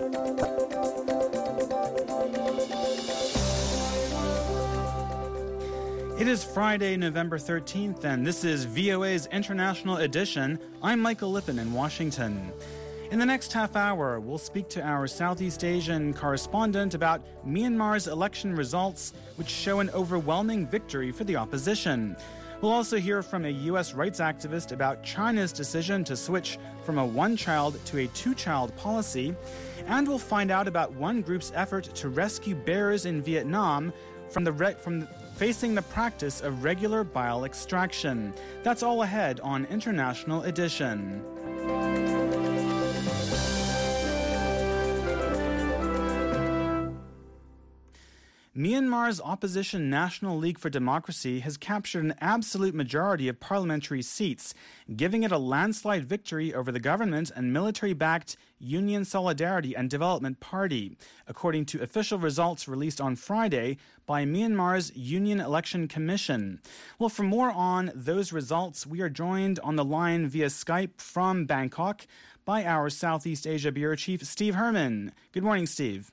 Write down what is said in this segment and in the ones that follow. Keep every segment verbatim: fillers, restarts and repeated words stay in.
It is Friday, November thirteenth, and this is V O A's International Edition. I'm Michael Lippin in Washington. In the next half hour, we'll speak to our Southeast Asian correspondent about Myanmar's election results, which show an overwhelming victory for the opposition. We'll also hear from a U S rights activist about China's decision to switch from a one-child to a two-child policy. And we'll find out about one group's effort to rescue bears in Vietnam from the re- from the facing the practice of regular bile extraction. That's all ahead on International Edition. Myanmar's opposition National League for Democracy has captured an absolute majority of parliamentary seats, giving it a landslide victory over the government and military-backed Union Solidarity and Development Party, according to official results released on Friday by Myanmar's Union Election Commission. Well, for more on those results, we are joined on the line via Skype from Bangkok by our Southeast Asia Bureau Chief, Steve Herman. Good morning, Steve.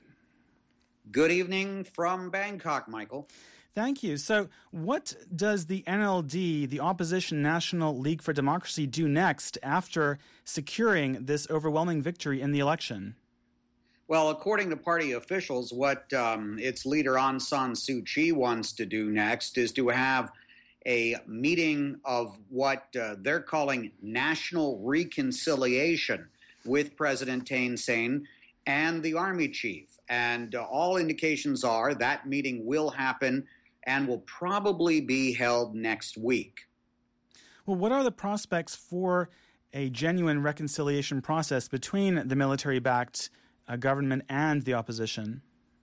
Good evening from Bangkok, Michael. Thank you. So what does the N L D, the Opposition National League for Democracy, do next after securing this overwhelming victory in the election? Well, according to party officials, what um, its leader Aung San Suu Kyi wants to do next is to have a meeting of what uh, they're calling national reconciliation with President Thein Sein and the army chief. And uh, all indications are that meeting will happen and will probably be held next week. Well, what are the prospects for a genuine reconciliation process between the military-backed uh, government and the opposition?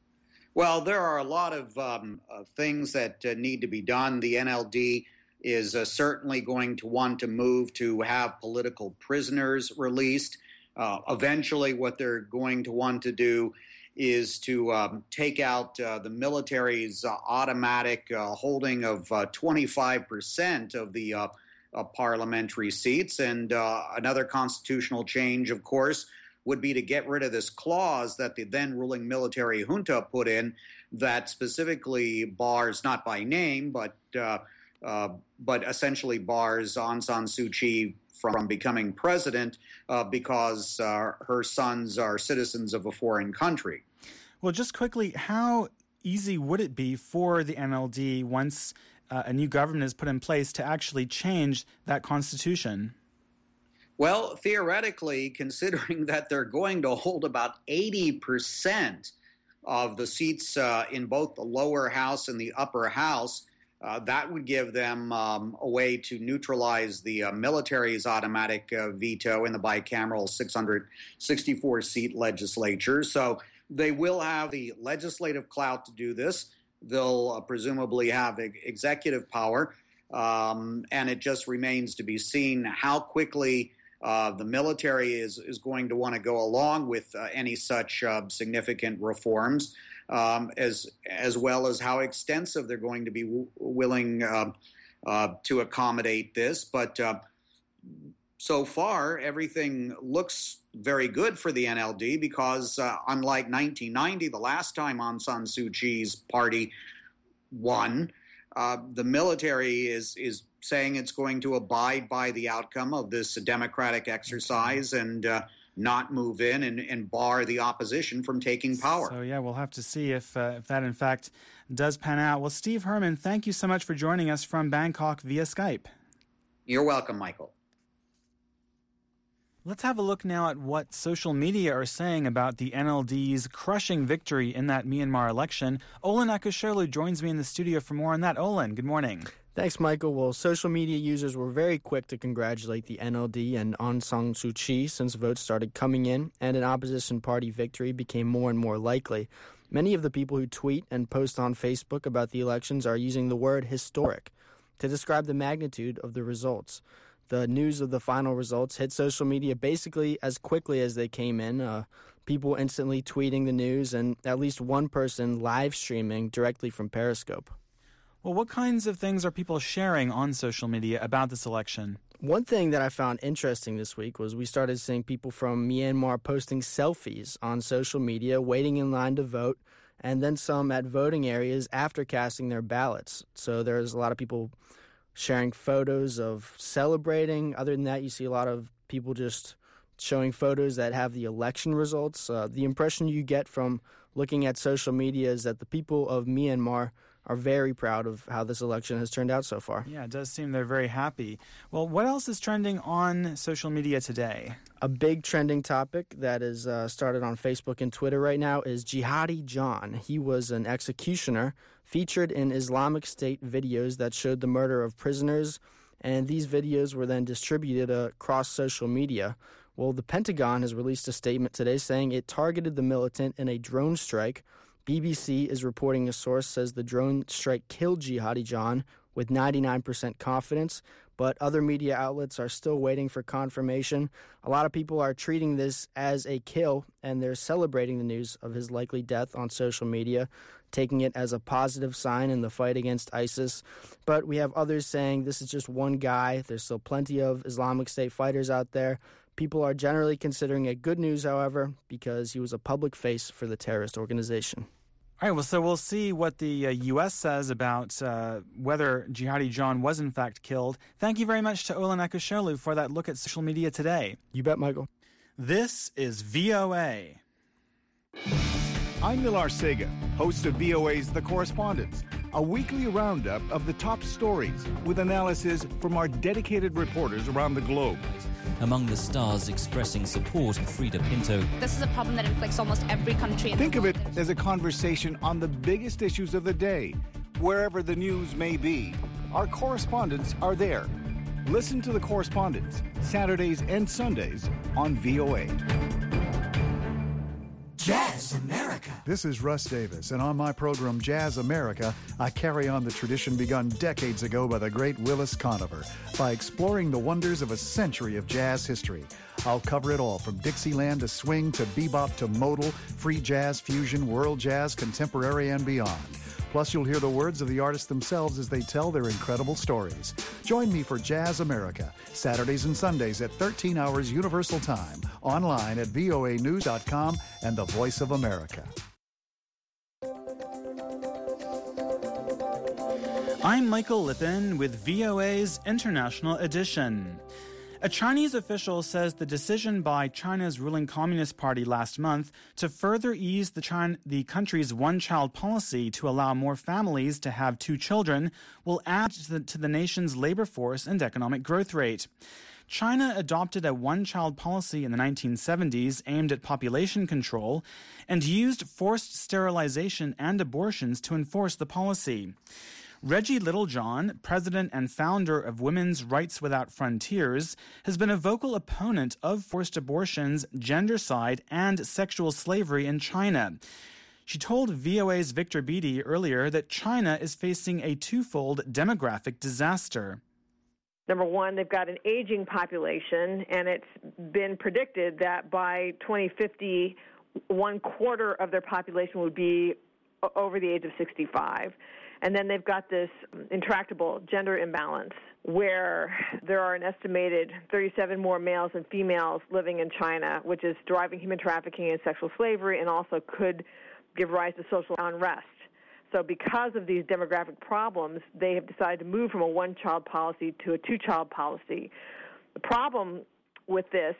Well, there are a lot of um, uh, things that uh, need to be done. The N L D is uh, certainly going to want to move to have political prisoners released. Uh, eventually, what they're going to want to do is to um, take out uh, the military's uh, automatic uh, holding of uh, twenty-five percent of the uh, uh, parliamentary seats. And uh, another constitutional change, of course, would be to get rid of this clause that the then ruling military junta put in that specifically bars, not by name, but uh, uh, but essentially bars Aung San Suu Kyi from becoming president uh, because uh, her sons are citizens of a foreign country. Well, just quickly, how easy would it be for the N L D once uh, a new government is put in place to actually change that constitution? Well, theoretically, considering that they're going to hold about eighty percent of the seats uh, in both the lower house and the upper house, Uh, that would give them um, a way to neutralize the uh, military's automatic uh, veto in the bicameral six hundred sixty-four seat legislature. So they will have the legislative clout to do this. They'll uh, presumably have e- executive power. Um, and it just remains to be seen how quickly uh, the military is, is going to want to go along with uh, any such uh, significant reforms. Um, as as well as how extensive they're going to be w- willing uh, uh, to accommodate this. But uh, so far, everything looks very good for the N L D because uh, unlike nineteen ninety, the last time Aung San Suu Kyi's party won, uh, the military is, is saying it's going to abide by the outcome of this democratic exercise and uh, not move in and, and bar the opposition from taking power. So, yeah, we'll have to see if, uh, if that, in fact, does pan out. Well, Steve Herman, thank you so much for joining us from Bangkok via Skype. You're welcome, Michael. Let's have a look now at what social media are saying about the N L D's crushing victory in that Myanmar election. Olin Akusherlu joins me in the studio for more on that. Olin, good morning. Thanks, Michael. Well, social media users were very quick to congratulate the N L D and Aung San Suu Kyi since votes started coming in, and an opposition party victory became more and more likely. Many of the people who tweet and post on Facebook about the elections are using the word historic to describe the magnitude of the results. The news of the final results hit social media basically as quickly as they came in. Uh, people instantly tweeting the news, and at least one person live streaming directly from Periscope. Well, what kinds of things are people sharing on social media about this election? One thing that I found interesting this week was we started seeing people from Myanmar posting selfies on social media, waiting in line to vote, and then some at voting areas after casting their ballots. So there's a lot of people sharing photos of celebrating. Other than that, you see a lot of people just showing photos that have the election results. Uh, the impression you get from looking at social media is that the people of Myanmar are very proud of how this election has turned out so far. Yeah, it does seem they're very happy. Well, what else is trending on social media today? A big trending topic that is uh, started on Facebook and Twitter right now is Jihadi John. He was an executioner featured in Islamic State videos that showed the murder of prisoners, and these videos were then distributed across social media. Well, the Pentagon has released a statement today saying it targeted the militant in a drone strike. B B C is reporting a source says the drone strike killed Jihadi John with ninety-nine percent confidence, but other media outlets are still waiting for confirmation. A lot of people are treating this as a kill, and they're celebrating the news of his likely death on social media, taking it as a positive sign in the fight against ISIS. But we have others saying this is just one guy. There's still plenty of Islamic State fighters out there. People are generally considering it good news, however, because he was a public face for the terrorist organization. All right, well, so we'll see what the uh, U S says about uh, whether Jihadi John was in fact killed. Thank you very much to Olan Akasholu for that look at social media today. You bet, Michael. This is V O A. I'm Nilar Sega, host of V O A's The Correspondents, a weekly roundup of the top stories with analysis from our dedicated reporters around the globe. Among the stars expressing support, Frida Pinto. This is a problem that inflicts almost every country in Think the world. of it as a conversation on the biggest issues of the day. Wherever the news may be, our correspondents are there. Listen to The Correspondents, Saturdays and Sundays on V O A. Jazz America. This is Russ Davis, and on my program Jazz America, I carry on the tradition begun decades ago by the great Willis Conover by exploring the wonders of a century of jazz history. I'll cover it all, from Dixieland to swing to bebop to modal, free jazz, fusion, world jazz, contemporary, and beyond. Plus, you'll hear the words of the artists themselves as they tell their incredible stories. Join me for Jazz America, Saturdays and Sundays at thirteen hours Universal Time, online at V O A news dot com and the Voice of America. I'm Michael Lippin with V O A's International Edition. A Chinese official says the decision by China's ruling Communist Party last month to further ease the, China, the country's one-child policy to allow more families to have two children will add to the, to the nation's labor force and economic growth rate. China adopted a one-child policy in the nineteen seventies aimed at population control and used forced sterilization and abortions to enforce the policy. Reggie Littlejohn, president and founder of Women's Rights Without Frontiers, has been a vocal opponent of forced abortions, gendercide, and sexual slavery in China. She told V O A's Victor Beattie earlier that China is facing a twofold demographic disaster. Number one, they've got an aging population, and it's been predicted that by twenty fifty, one quarter of their population would be over the age of sixty-five. And then they've got this intractable gender imbalance where there are an estimated thirty-seven more males than females living in China, which is driving human trafficking and sexual slavery, and also could give rise to social unrest. So because of these demographic problems, they have decided to move from a one-child policy to a two-child policy. The problem with this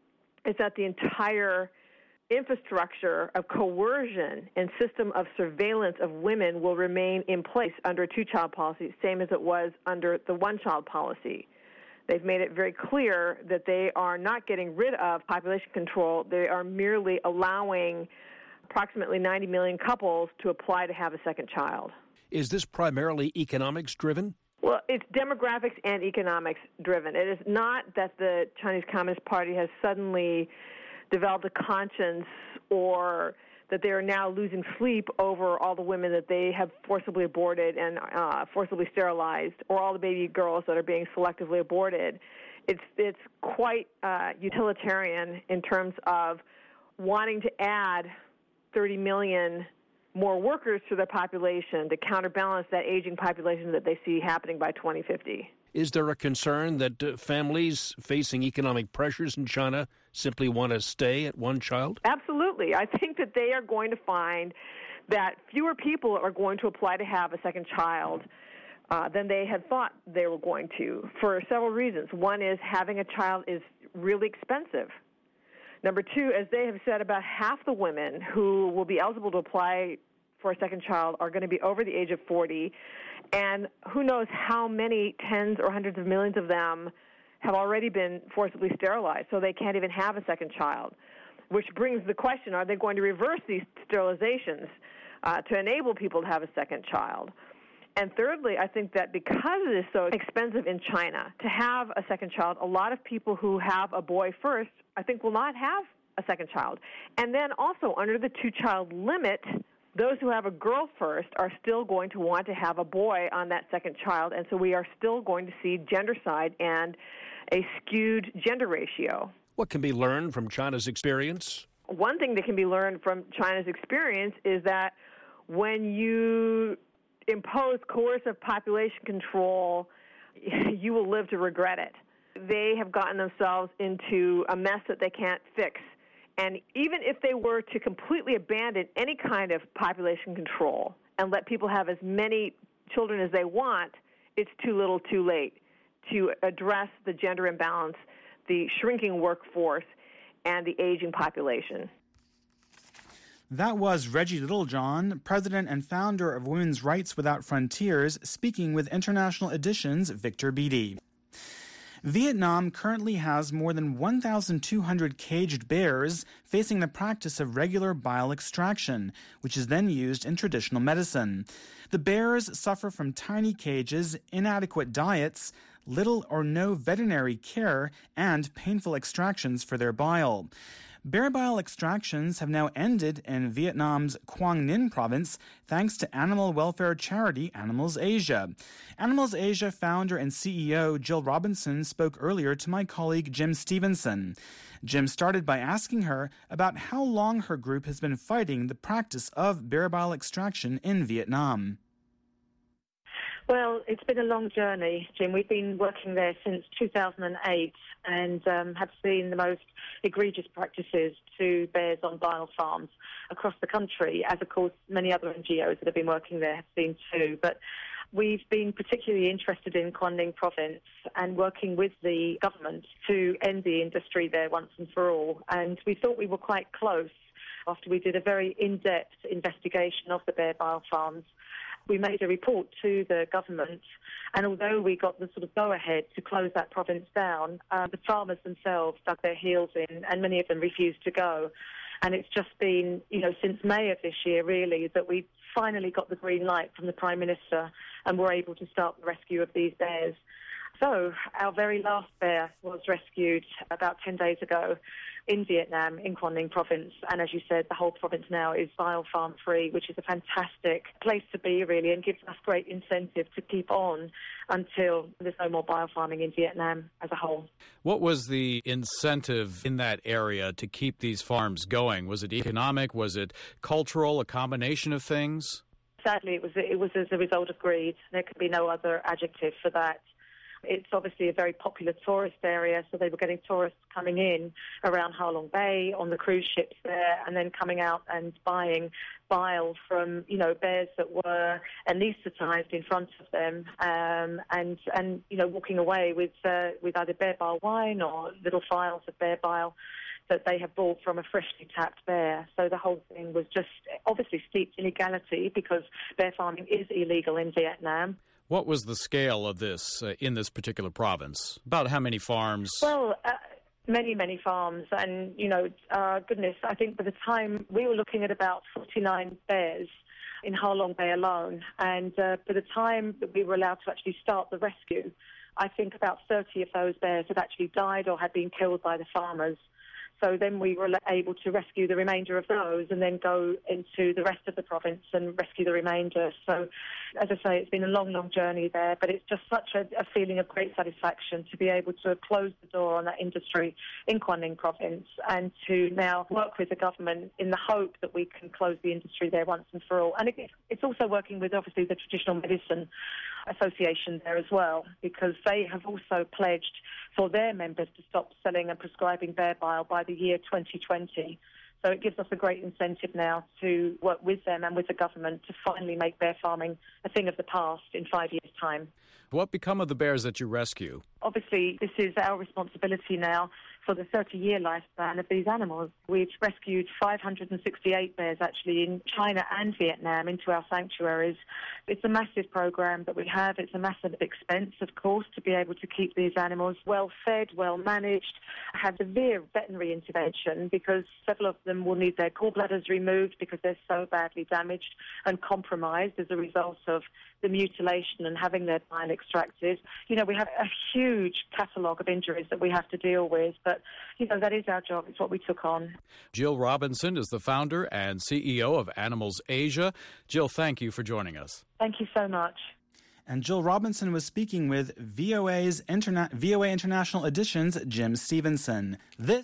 is that the entire infrastructure of coercion and system of surveillance of women will remain in place under a two-child policy, same as it was under the one-child policy. They've made it very clear that they are not getting rid of population control. They are merely allowing approximately ninety million couples to apply to have a second child. Is this primarily economics driven? Well, it's demographics and economics driven. It is not that the Chinese Communist Party has suddenly developed a conscience or that they are now losing sleep over all the women that they have forcibly aborted and uh, forcibly sterilized, or all the baby girls that are being selectively aborted. It's, it's quite uh, utilitarian in terms of wanting to add thirty million more workers to their population to counterbalance that aging population that they see happening by twenty fifty. Is there a concern that uh, families facing economic pressures in China simply want to stay at one child? Absolutely. I think that they are going to find that fewer people are going to apply to have a second child uh, than they had thought they were going to, for several reasons. One is having a child is really expensive. Number two, as they have said, about half the women who will be eligible to apply for a second child are going to be over the age of forty, and who knows how many tens or hundreds of millions of them have already been forcibly sterilized, so they can't even have a second child, which brings the question, are they going to reverse these sterilizations uh, to enable people to have a second child? And thirdly, I think that because it is so expensive in China to have a second child, a lot of people who have a boy first, I think, will not have a second child. And then also, under the two-child limit, those who have a girl first are still going to want to have a boy on that second child, and so we are still going to see gendercide and a skewed gender ratio. What can be learned from China's experience? One thing that can be learned from China's experience is that when you impose coercive population control, you will live to regret it. They have gotten themselves into a mess that they can't fix. And even if they were to completely abandon any kind of population control and let people have as many children as they want, it's too little too late to address the gender imbalance, the shrinking workforce, and the aging population. That was Reggie Littlejohn, president and founder of Women's Rights Without Frontiers, speaking with International Edition's Victor Beattie. Vietnam currently has more than one thousand two hundred caged bears facing the practice of regular bile extraction, which is then used in traditional medicine. The bears suffer from tiny cages, inadequate diets, little or no veterinary care, and painful extractions for their bile. Bear bile extractions have now ended in Vietnam's Quang Ninh province thanks to animal welfare charity Animals Asia. Animals Asia founder and C E O Jill Robinson spoke earlier to my colleague Jim Stevenson. Jim started by asking her about how long her group has been fighting the practice of bear bile extraction in Vietnam. Well, it's been a long journey, Jim. We've been working there since two thousand eight and um, have seen the most egregious practices to bears on bile farms across the country, as, of course, many other N G Os that have been working there have seen too. But we've been particularly interested in Quang Ninh province and working with the government to end the industry there once and for all. And we thought we were quite close after we did a very in-depth investigation of the bear bile farms. We made a report to the government, and although we got the sort of go-ahead to close that province down, uh, the farmers themselves dug their heels in, and many of them refused to go. And it's just been, you know, since May of this year, really, that we finally got the green light from the Prime Minister and were able to start the rescue of these bears. So our very last bear was rescued about ten days ago in Vietnam, in Quang Ninh province. And as you said, the whole province now is bile farm free, which is a fantastic place to be, really, and gives us great incentive to keep on until there's no more bile farming in Vietnam as a whole. What was the incentive in that area to keep these farms going? Was it economic? Was it cultural? A combination of things? Sadly, it was, it was as a result of greed. There could be no other adjective for that. It's obviously a very popular tourist area, so they were getting tourists coming in around Ha Long Bay on the cruise ships there, and then coming out and buying bile from, you know, bears that were anaesthetized in front of them, um, and and you know, walking away with uh, with either bear bile wine or little vials of bear bile that they have bought from a freshly tapped bear. So the whole thing was just obviously steeped in illegality because bear farming is illegal in Vietnam. What was the scale of this uh, in this particular province? About how many farms? Well, uh, many, many farms. And, you know, uh, goodness, I think by the time we were looking at about forty-nine bears in Ha Long Bay alone. And uh, by the time that we were allowed to actually start the rescue, I think about thirty of those bears had actually died or had been killed by the farmers. So then we were able to rescue the remainder of those and then go into the rest of the province and rescue the remainder. So, as I say, it's been a long, long journey there, but it's just such a, a feeling of great satisfaction to be able to close the door on that industry in Quang Ninh province and to now work with the government in the hope that we can close the industry there once and for all. And it, it's also working with, obviously, the traditional medicine Association there as well, because they have also pledged for their members to stop selling and prescribing bear bile by the year twenty twenty. So it gives us a great incentive now to work with them and with the government to finally make bear farming a thing of the past in five years' time. What become of the bears that you rescue? Obviously, this is our responsibility now for the thirty-year lifespan of these animals. We've rescued five hundred sixty-eight bears, actually, in China and Vietnam into our sanctuaries. It's a massive program that we have. It's a massive expense, of course, to be able to keep these animals well-fed, well-managed, have severe veterinary intervention, because several of them will need their gallbladders removed because they're so badly damaged and compromised as a result of the mutilation and having their bile extracted. You know, we have a huge catalogue of injuries that we have to deal with, but, you know, that is our job. It's what we took on. Jill Robinson is the founder and C E O of Animals Asia. Jill, thank you for joining us. Thank you so much. And Jill Robinson was speaking with V O A's Interna- V O A International Edition's Jim Stevenson. This...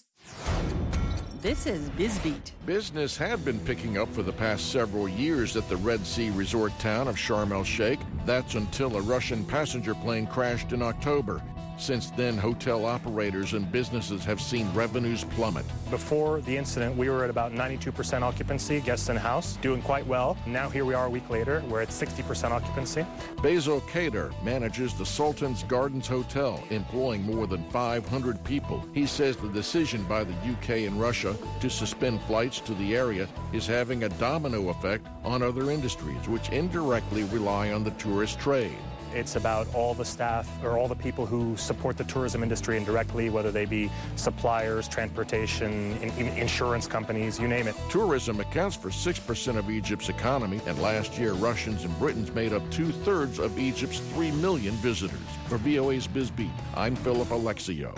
This is BizBeat. Business had been picking up for the past several years at the Red Sea resort town of Sharm el-Sheikh. That's until a Russian passenger plane crashed in October. Since then, hotel operators and businesses have seen revenues plummet. Before the incident, we were at about ninety-two percent occupancy, guests in house, doing quite well. Now here we are a week later, we're at sixty percent occupancy. Basil Kader manages the Sultan's Gardens Hotel, employing more than five hundred people. He says the decision by the U K and Russia to suspend flights to the area is having a domino effect on other industries, which indirectly rely on the tourist trade. It's about all the staff or all the people who support the tourism industry indirectly, whether they be suppliers, transportation, in, insurance companies, you name it. Tourism accounts for six percent of Egypt's economy, and last year Russians and Britons made up two-thirds of Egypt's three million visitors. For V O A's BizBeat, I'm Philip Alexio.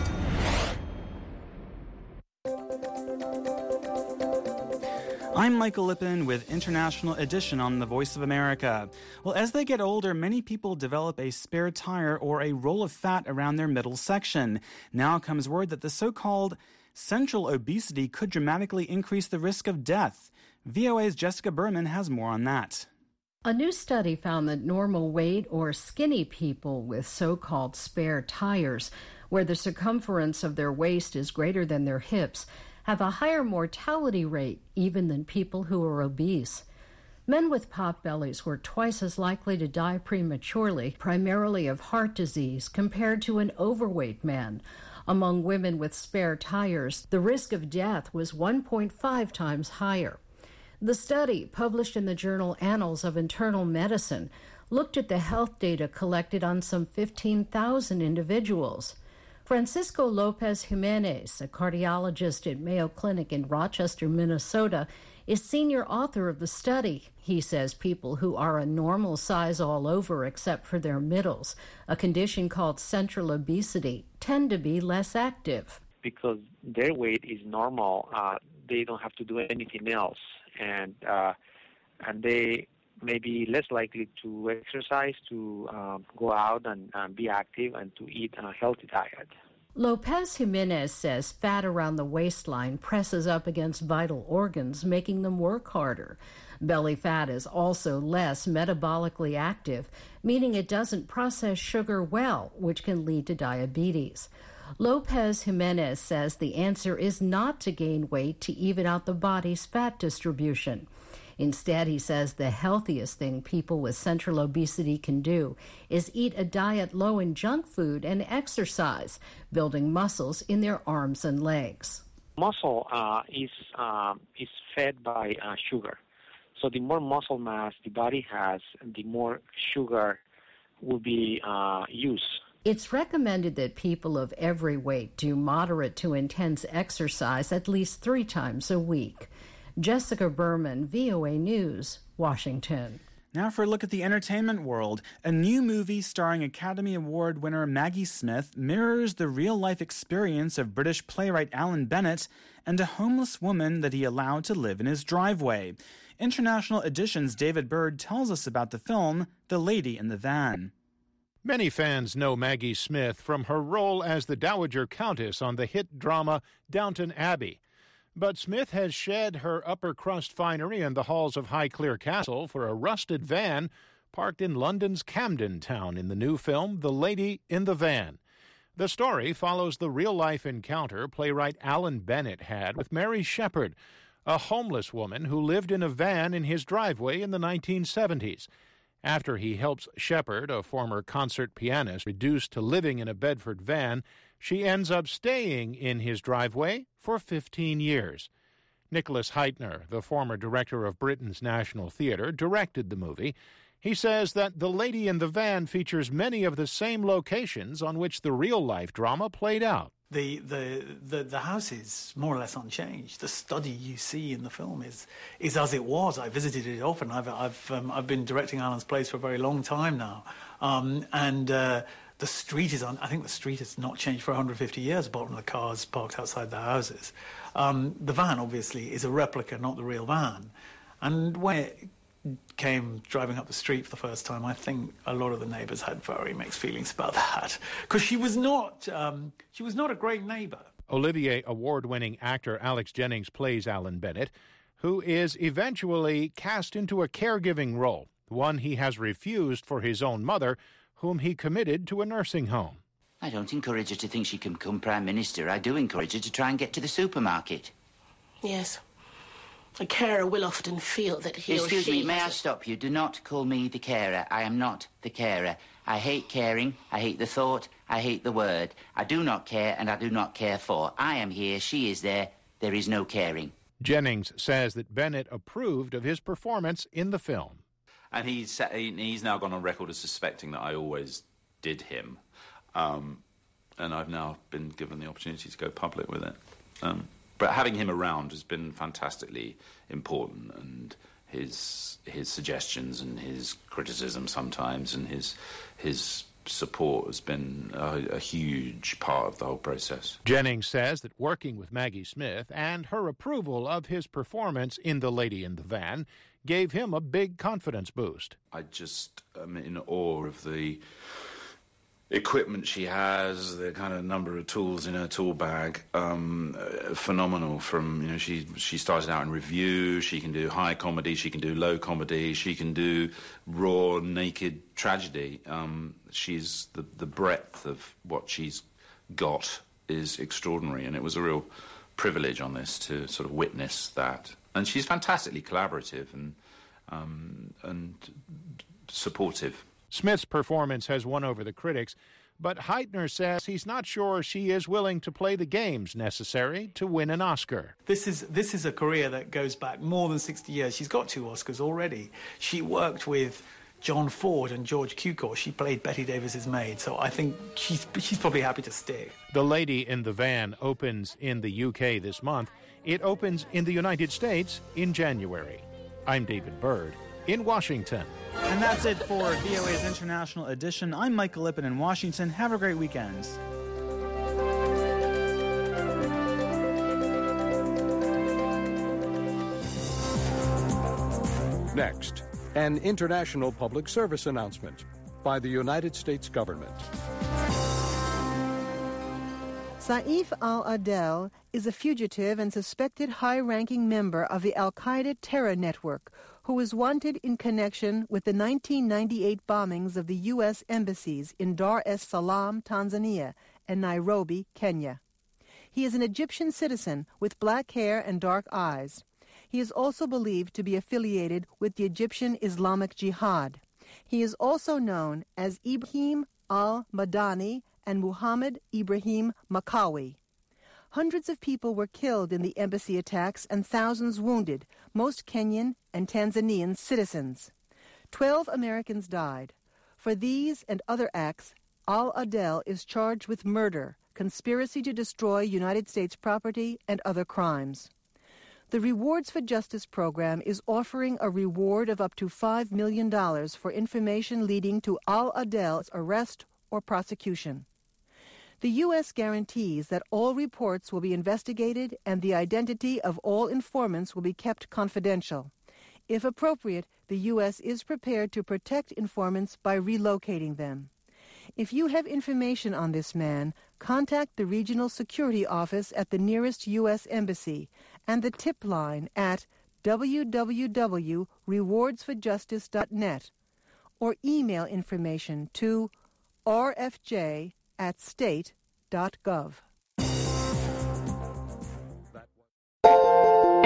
I'm Michael Lippin with International Edition on the Voice of America. Well, as they get older, many people develop a spare tire or a roll of fat around their middle section. Now comes word that the so-called central obesity could dramatically increase the risk of death. V O A's Jessica Berman has more on that. A new study found that normal weight or skinny people with so-called spare tires, where the circumference of their waist is greater than their hips, have a higher mortality rate even than people who are obese. Men with pot bellies were twice as likely to die prematurely, primarily of heart disease, compared to an overweight man. Among women with spare tires, the risk of death was one point five times higher. The study, published in the journal Annals of Internal Medicine, looked at the health data collected on some fifteen thousand individuals. Francisco Lopez Jimenez, a cardiologist at Mayo Clinic in Rochester, Minnesota, is senior author of the study. He says people who are a normal size all over except for their middles, a condition called central obesity, tend to be less active. Because their weight is normal, uh, they don't have to do anything else, and uh, and they may be less likely to exercise, to um, go out and um, be active, and to eat a healthy diet. Lopez Jimenez says fat around the waistline presses up against vital organs, making them work harder. Belly fat is also less metabolically active, meaning it doesn't process sugar well, which can lead to diabetes. Lopez Jimenez says the answer is not to gain weight to even out the body's fat distribution. Instead, he says the healthiest thing people with central obesity can do is eat a diet low in junk food and exercise, building muscles in their arms and legs. Muscle uh, is uh, is fed by uh, sugar. So the more muscle mass the body has, the more sugar will be uh, used. It's recommended that people of every weight do moderate to intense exercise at least three times a week. Jessica Berman, V O A News, Washington. Now for a look at the entertainment world. A new movie starring Academy Award winner Maggie Smith mirrors the real-life experience of British playwright Alan Bennett and a homeless woman that he allowed to live in his driveway. International Edition's David Bird tells us about the film, The Lady in the Van. Many fans know Maggie Smith from her role as the Dowager Countess on the hit drama Downton Abbey. But Smith has shed her upper-crust finery in the halls of Highclere Castle for a rusted van parked in London's Camden Town in the new film The Lady in the Van. The story follows the real-life encounter playwright Alan Bennett had with Mary Shepard, a homeless woman who lived in a van in his driveway in the nineteen seventies. After he helps Shepard, a former concert pianist, reduced to living in a Bedford van, she ends up staying in his driveway for fifteen years. Nicholas Heitner, the former director of Britain's National Theatre, directed the movie. He says that The Lady in the Van features many of the same locations on which the real-life drama played out. The, the the the house is more or less unchanged. The study you see in the film is is as it was. I visited it often. I've I've um, I've been directing Alan's plays for a very long time now, um, and uh, the street is on. I think the street has not changed for one hundred fifty years, apart from the cars parked outside the houses. Um, the van obviously is a replica, not the real van, and when it came driving up the street for the first time, I think a lot of the neighbours had very mixed feelings about that, because she was not um, she was not a great neighbour. Olivier Award-winning actor Alex Jennings plays Alan Bennett, who is eventually cast into a caregiving role, one he has refused for his own mother, whom he committed to a nursing home. I don't encourage her to think she can become Prime Minister. I do encourage her to try and get to the supermarket. Yes. A carer will often feel that he Excuse or she... me, may I a... stop you? Do not call me the carer. I am not the carer. I hate caring, I hate the thought, I hate the word. I do not care and I do not care for. I am here, she is there, there is no caring. Jennings says that Bennett approved of his performance in the film. And he's, he's now gone on record as suspecting that I always did him. Um, and I've now been given the opportunity to go public with it. Um, But having him around has been fantastically important, and his his suggestions and his criticism sometimes and his his support has been a, a huge part of the whole process. Jennings says that working with Maggie Smith and her approval of his performance in The Lady in the Van gave him a big confidence boost. I just am in awe of the equipment she has, the kind of number of tools in her tool bag, um, uh, phenomenal. From, you know, she she started out in review, she can do high comedy, she can do low comedy, she can do raw, naked tragedy. Um, she's, the, the breadth of what she's got is extraordinary, and it was a real privilege on this to sort of witness that. And she's fantastically collaborative and um, and supportive. Smith's performance has won over the critics, but Heitner says he's not sure she is willing to play the games necessary to win an Oscar. This is this is a career that goes back more than sixty years. She's got two Oscars already. She worked with John Ford and George Cukor. She played Betty Davis's maid, so I think she's she's probably happy to stick. The Lady in the Van opens in the U K this month. It opens in the United States in January. I'm David Byrd in Washington. And that's it for V O A's International Edition. I'm Michael Lippin in Washington. Have a great weekend. Next, an international public service announcement by the United States government. Saif al-Adel is a fugitive and suspected high-ranking member of the al-Qaeda terror network who is wanted in connection with the nineteen ninety-eight bombings of the U S embassies in Dar es Salaam, Tanzania, and Nairobi, Kenya. He is an Egyptian citizen with black hair and dark eyes. He is also believed to be affiliated with the Egyptian Islamic Jihad. He is also known as Ibrahim al-Madani and Muhammad Ibrahim Makawi. Hundreds of people were killed in the embassy attacks and thousands wounded, most Kenyan and Tanzanian citizens. Twelve Americans died. For these and other acts, al-Adel is charged with murder, conspiracy to destroy United States property, and other crimes. The Rewards for Justice program is offering a reward of up to five million dollars for information leading to al-Adel's arrest or prosecution. The U S guarantees that all reports will be investigated and the identity of all informants will be kept confidential. If appropriate, the U S is prepared to protect informants by relocating them. If you have information on this man, contact the Regional Security Office at the nearest U S Embassy and the tip line at w w w dot rewards for justice dot net or email information to r f j at state dot gov.